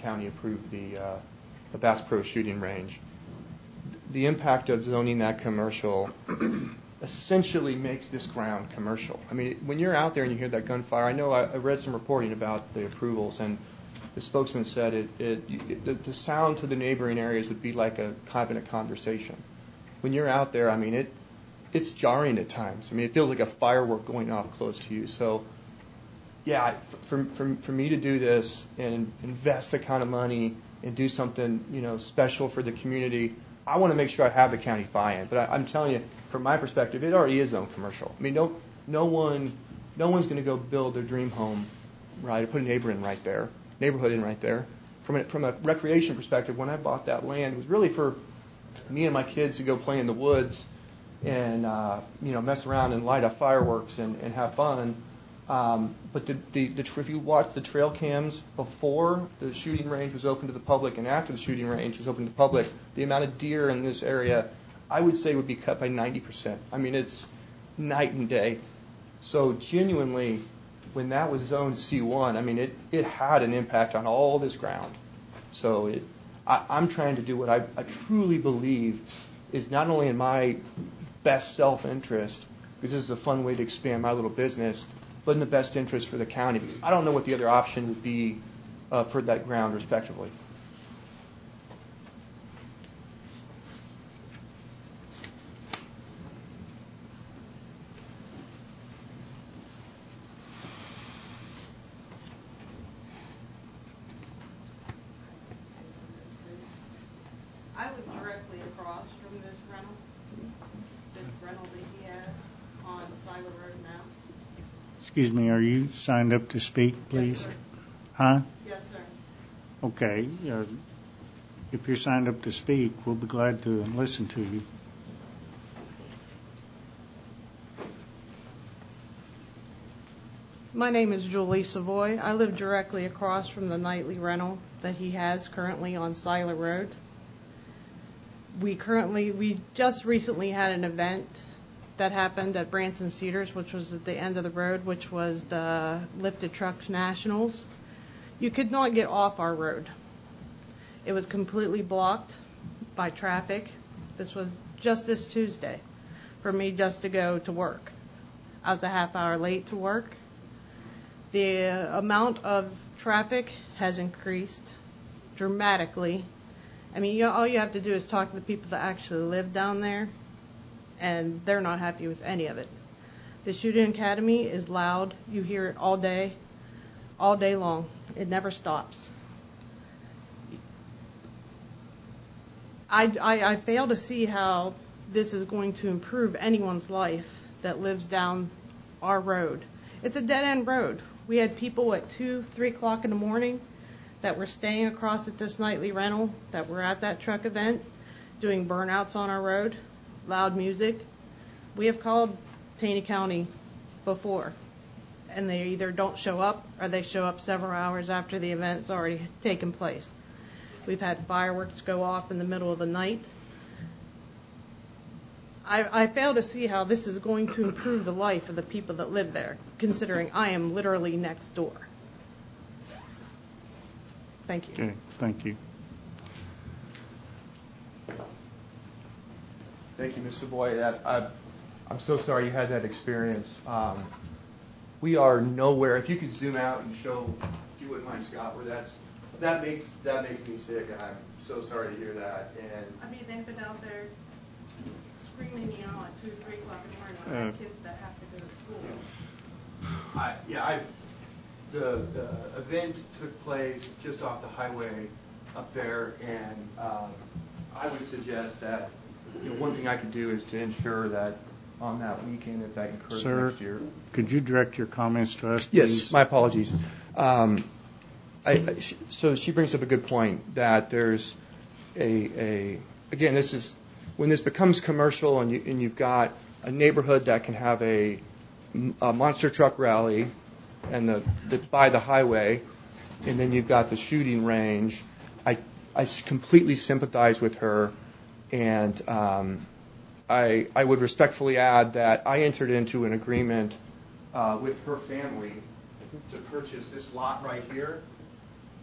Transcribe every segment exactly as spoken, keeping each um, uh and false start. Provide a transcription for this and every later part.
County approved the, uh, the Bass Pro shooting range. The impact of zoning that commercial essentially makes this ground commercial. I mean, when you're out there and you hear that gunfire, I know I, I read some reporting about the approvals, and the spokesman said it, it, it the, the sound to the neighboring areas would be like a cabinet conversation. When you're out there, I mean, it it's jarring at times. I mean, it feels like a firework going off close to you. So, yeah, for for for me to do this and invest the kind of money and do something, you know, special for the community, I want to make sure I have the county buy-in. But I, I'm telling you, from my perspective, it already is zoned commercial. I mean, no no one no one's going to go build their dream home, right? Or put a neighbor in right there, neighborhood in right there. From a, from a recreation perspective, when I bought that land, it was really for me and my kids to go play in the woods and uh, you know mess around and light up fireworks and, and have fun. Um, but the, the, the if you watch the trail cams before the shooting range was open to the public and after the shooting range was open to the public, the amount of deer in this area, I would say, would be cut by ninety percent. I mean, it's night and day. So genuinely, when that was zoned C one, I mean, it, it had an impact on all this ground. So it, I, I'm trying to do what I, I truly believe is not only in my best self-interest, because this is a fun way to expand my little business, but in the best interest for the county. I don't know what the other option would be uh, for that ground, respectively. I live directly across from this rental, this rental that he has on Siler Road now. Excuse me, are you signed up to speak, please? Yes, sir. Huh? Yes, sir. Okay. Uh, if you're signed up to speak, we'll be glad to listen to you. My name is Julie Savoy. I live directly across from the nightly rental that he has currently on Siler Road. We currently, we just recently had an event that happened at Branson Cedars, which was at the end of the road, which was the Lifted Trucks Nationals. You could not get off our road. It was completely blocked by traffic. This was just this Tuesday for me just to go to work. I was a half hour late to work. The amount of traffic has increased dramatically. I mean, you, all you have to do is talk to the people that actually live down there, and they're not happy with any of it. The Shooting Academy is loud. You hear it all day, all day long. It never stops. I, I, I fail to see how this is going to improve anyone's life that lives down our road. It's a dead-end road. We had people at two, three o'clock in the morning that were staying across at this nightly rental, that were at that truck event, doing burnouts on our road, loud music. We have called Taney County before, and they either don't show up or they show up several hours after the event's already taken place. We've had fireworks go off in the middle of the night. I, I fail to see how this is going to improve the life of the people that live there, considering I am literally next door. Thank you. Okay, thank you. Thank you, Miz Savoy. That, I, I'm so sorry you had that experience. Um, we are nowhere. If you could zoom out and show, if you wouldn't mind, Scott, where that's that makes that makes me sick, and I'm so sorry to hear that. And I mean, they've been out there screaming, you know, at two, three o'clock in the morning. I Uh, have kids that have to go to school. I, yeah, I, the the event took place just off the highway up there, and um, I would suggest that, you know, one thing I could do is to ensure that on that weekend, if that occurs Sir, next year. Could you direct your comments to us, please? Yes, my apologies. Um, I, I, so she brings up a good point that there's a, a again, this is when this becomes commercial and, you, and you've got a neighborhood that can have a, a monster truck rally and the, the by the highway, and then you've got the shooting range. I I completely sympathize with her, and um, I I would respectfully add that I entered into an agreement uh, with her family to purchase this lot right here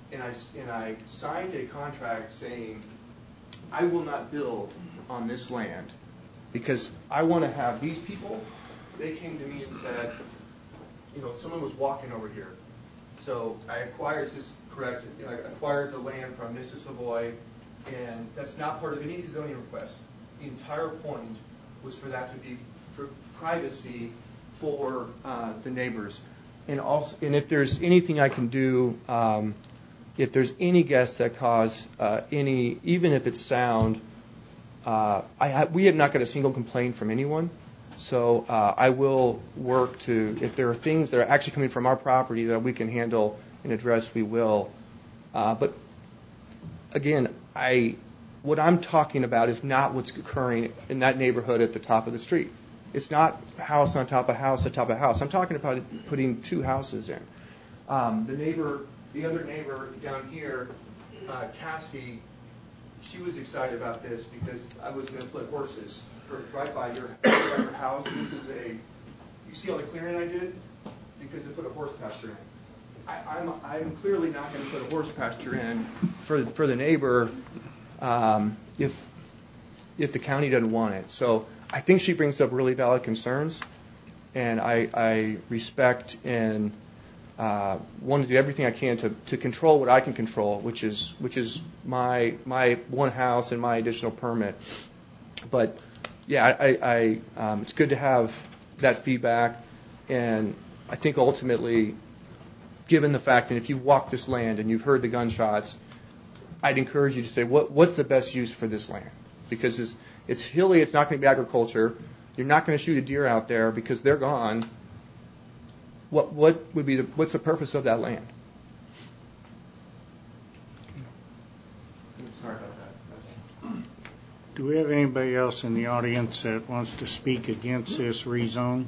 and I, and I signed a contract saying, I will not build on this land because I want to have these people. They came to me and said, you know, someone was walking over here. So I acquired this, correct, you know, I acquired the land from Missus Savoy, and that's not part of any zoning request. The entire point was for that to be for privacy for uh, the neighbors. And also, and if there's anything I can do, um, if there's any guests that cause uh, any, even if it's sound, uh, I ha- we have not got a single complaint from anyone. So uh, I will work to, if there are things that are actually coming from our property that we can handle and address, we will. Uh, but again, I, what I'm talking about is not what's occurring in that neighborhood at the top of the street. It's not house on top of house on top of house. I'm talking about putting two houses in. Um, the neighbor, the other neighbor down here, uh, Cassie, she was excited about this because I was going to put horses for, right by your, right by your house. This is a, you see all the clearing I did? Because they put a horse pasture in. I, I'm, I'm clearly not going to put a horse pasture in for, for the neighbor um, if, if the county doesn't want it. So I think she brings up really valid concerns, and I, I respect and uh, want to do everything I can to, to control what I can control, which is which is my my one house and my additional permit. But yeah, I, I um, it's good to have that feedback, and I think ultimately, given the fact that if you've walked this land and you've heard the gunshots, I'd encourage you to say, what what's the best use for this land? Because it's, it's hilly, it's not going to be agriculture. You're not going to shoot a deer out there because they're gone. What what would be the what's the purpose of that land? Sorry about that. Do we have anybody else in the audience that wants to speak against this rezone?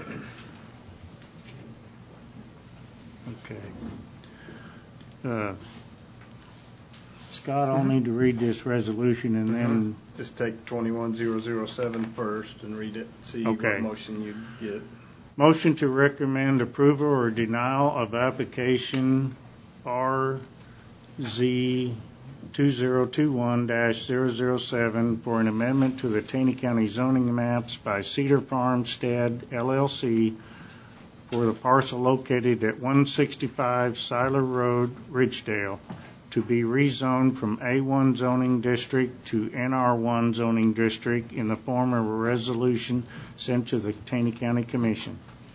Okay. Uh, Scott, I'll need to read this resolution and then... Just take twenty-one thousand seven first and read it, see Okay. what motion you get. Motion to recommend approval or denial of application R Z two zero two one dash zero zero seven for an amendment to the Taney County zoning maps by Cedar Farmstead L L C for the parcel located at one sixty-five Siler Road, Ridgedale, to be rezoned from A one zoning district to N R one zoning district in the form of a resolution sent to the Taney County Commission.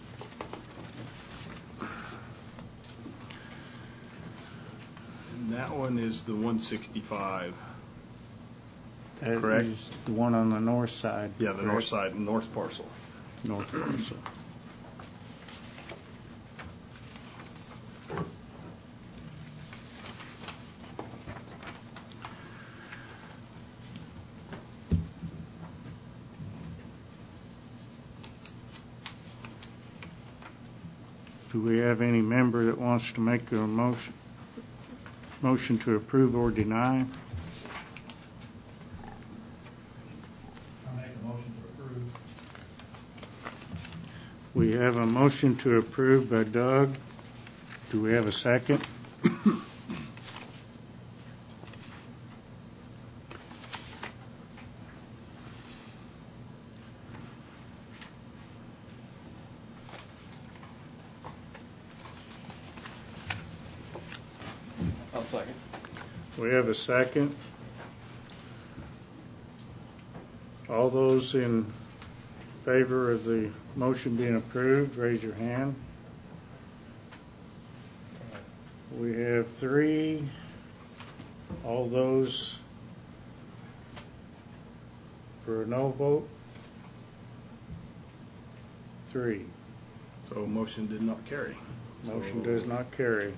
And that one is the one sixty-five. That Correct. is the one on the north side. Yeah, the correct? north side, north parcel. North parcel. Do we have any member that wants to make a motion, motion to approve or deny? I'll make a motion to approve. We have a motion to approve by Doug. Do we have a second? I'll second. We have a second. All those in favor of the motion being approved, raise your hand. We have three. All those for a no vote? Three. So motion did not carry. Motion So- does not carry.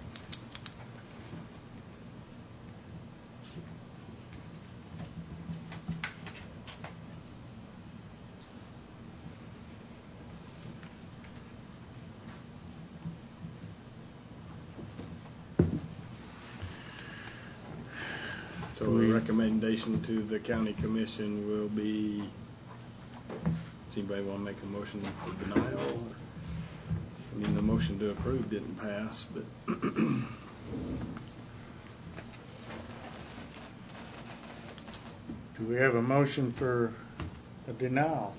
So the recommendation to the county commission will be, does anybody want to make a motion for denial? I mean, the motion to approve didn't pass, but Do we have a motion for a denial?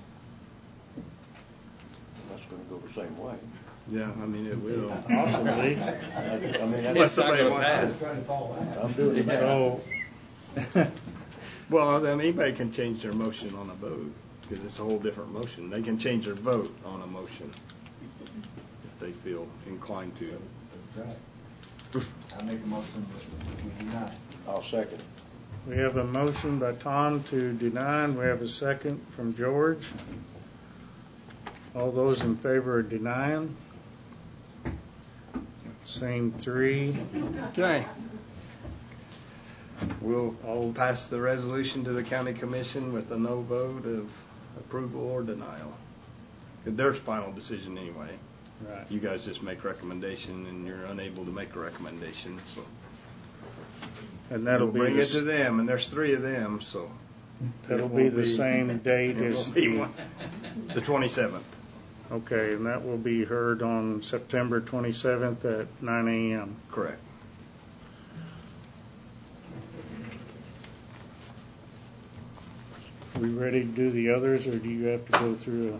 That's gonna go the same way. Yeah, I mean, it will. Possibly. I mean, Unless that's, somebody wants It's to. trying to fall back. I'm doing the math. So, Well, then anybody can change their motion on a vote, because it's a whole different motion. They can change their vote on a motion if they feel inclined to. That's right. I make a motion that we deny. I'll second. we have a motion by Tom to deny, and we have a second from George. All those in favor of denying? Same three. Okay. We'll I'll pass the resolution to the county commission with a no vote of approval or denial. There's final decision anyway. Right. You guys just make recommendation, and you're unable to make a recommendation, so And that'll we'll be bring the it to them, and there's three of them, so That'll it be won't the same date it as won't be the, one- the twenty-seventh. okay, and that will be heard on September twenty-seventh at nine a.m. Correct. We ready to do the others, or do you have to go through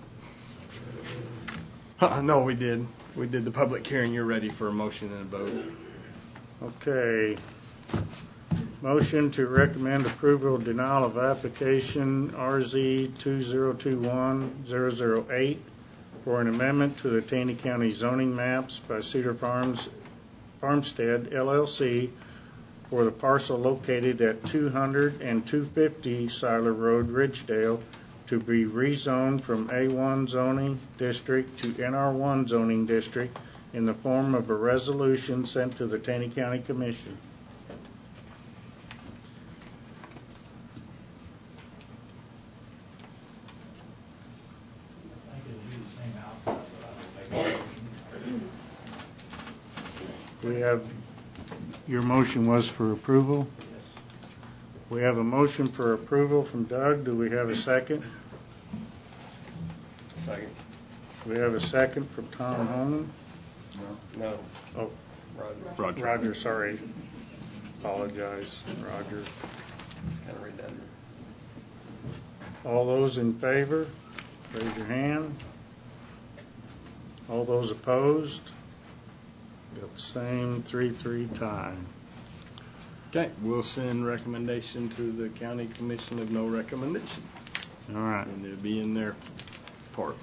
Uh, no, we did. We did the public hearing. You're ready for a motion and a vote. a, okay. Motion to recommend approval or denial of application R Z two zero two one zero zero eight for an amendment to the Taney County zoning maps by Cedar Farms Farmstead L L C for the parcel located at two hundred and two fifty Siler Road, Ridgedale, to be rezoned from A one zoning district to N R one zoning district in the form of a resolution sent to the Taney County Commission. I think it'll be the same outcome, but I will make a motion. We have, your motion was for approval? Yes. We have a motion for approval from Doug. Do we have a second? Second. We have a second from Tom Holman. No, Oh, Roger. Roger. Roger, sorry. Apologize, Roger. It's kind of redundant. All those in favor, raise your hand. All those opposed? Got the same three three tie. Okay, we'll send recommendation to the county commission of no recommendation, All right. and it'll be in their part.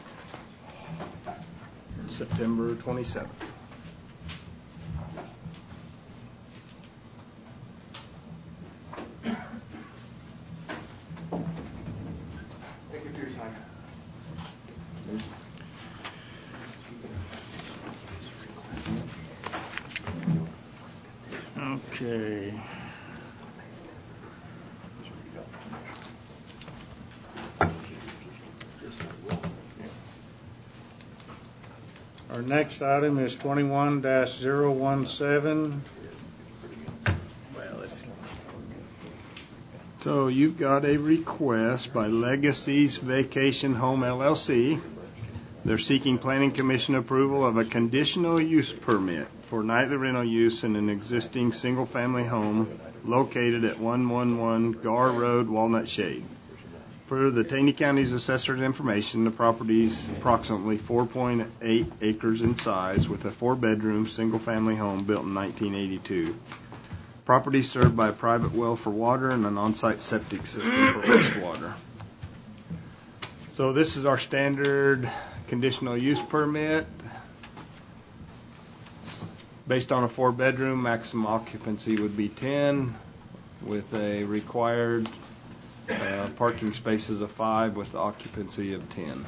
September twenty-seventh. Thank you for your time. Okay. Our next item is twenty-one dash zero one seven. Well, it's. So you've got a request by Legacy's Vacation Home L L C. They're seeking Planning Commission approval of a conditional use permit for nightly rental use in an existing single-family home located at one eleven Gar Road, Walnut Shade. Per the Taney County's assessor's information, the property is approximately four point eight acres in size with a four-bedroom single-family home built in nineteen eighty-two. Property is served by a private well for water and an on-site septic system for wastewater. So this is our standard conditional use permit. Based on a four-bedroom, maximum occupancy would be ten, with a required uh, parking spaces of five with occupancy of ten.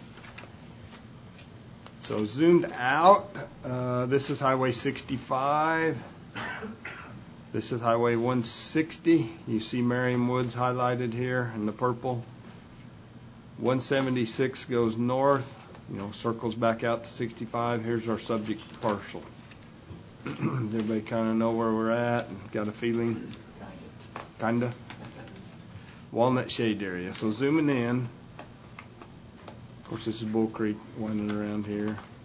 So zoomed out, uh, this is Highway sixty-five. This is Highway one sixty. You see Merriam Woods highlighted here in the purple. one seventy-six goes north, you know, circles back out to sixty-five. Here's our subject parcel. Everybody kind of know where we're at and got a feeling? Kinda. Walnut Shade area. So zooming in. Of course, this is Bull Creek winding around here.